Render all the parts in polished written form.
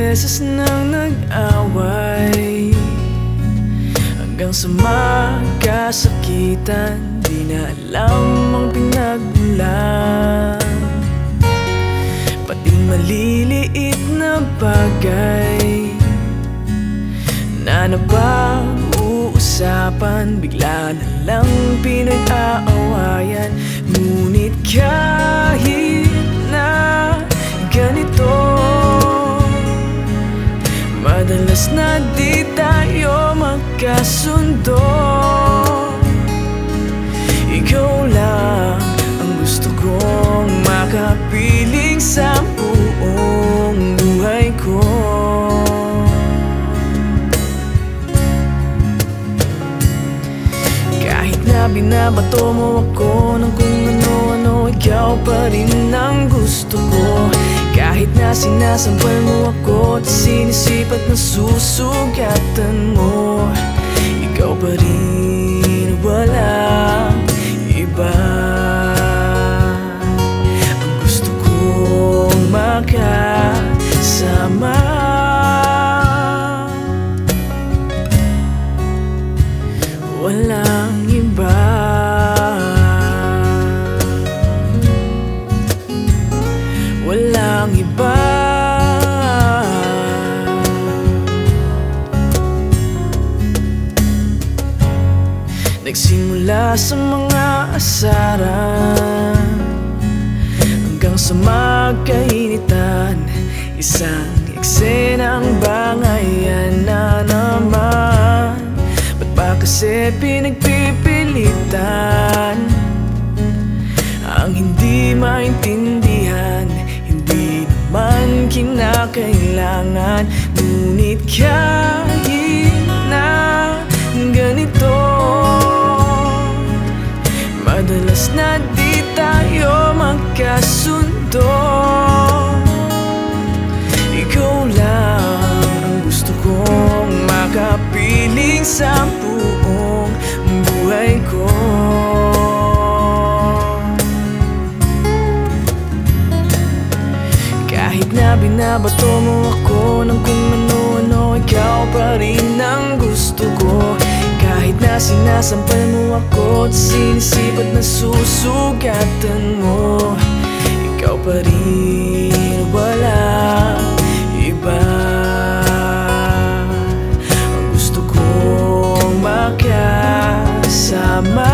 beses nang nag-away, hanggang sa magkasakitan. Di na alam ang pinagmulan, pati maliliit na bagay na napag-uusapan, bigla na lang pinag-aawayan. Ngunit kahit na ganito, madalas na di tayo magkasundo. Ikaw lang ang gusto kong makapiling sa buong buhay ko. Kahit na binabato mo ako ng kung ano-ano, ikaw pa rin ang gusto ko. Kahit na sinasampal mo ako at sinisipat na susugatan mo, ikaw pa rin, walang iba. Ang gusto kong makasama, walang iba. Walang iba. Nagsimula sa mga asaran, hanggang sa magkainitan, isang eksenang bangayan na naman. Ba't ba kasi pinagpipilitan ang hindi maintindihan? Hindi naman kinakailangan. Ngunit kahit na ganito, madalas na di tayo magkasundo. Ikaw lang ang gusto kong makapiling sa buong buhay ko. Kahit na binabato mo ako ng kung ano-ano, ikaw pa rin ang gusto ko. Kahit na sinasampal mo ako at sinisipat na susugatan mo, ikaw pa rin, walang iba. Ang gusto kong makasama,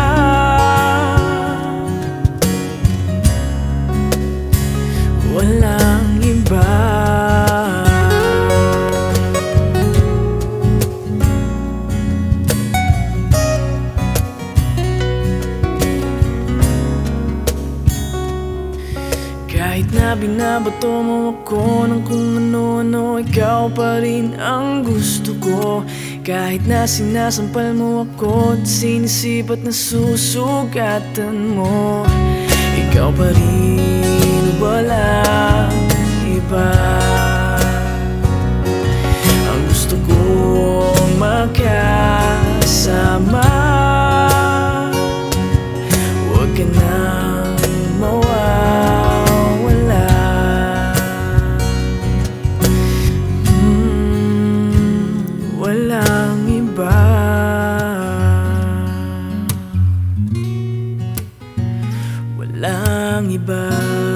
walang iba. Kahit na binabato mo ako ng kung ano-ano, ikaw pa rin ang gusto ko. Kahit na sinasampal mo ako at sinisipat na susugatan mo, ikaw pa rin, walang iba. Ang gusto kong makasama, huwag ka nang mawawala. Walang iba. Walang iba.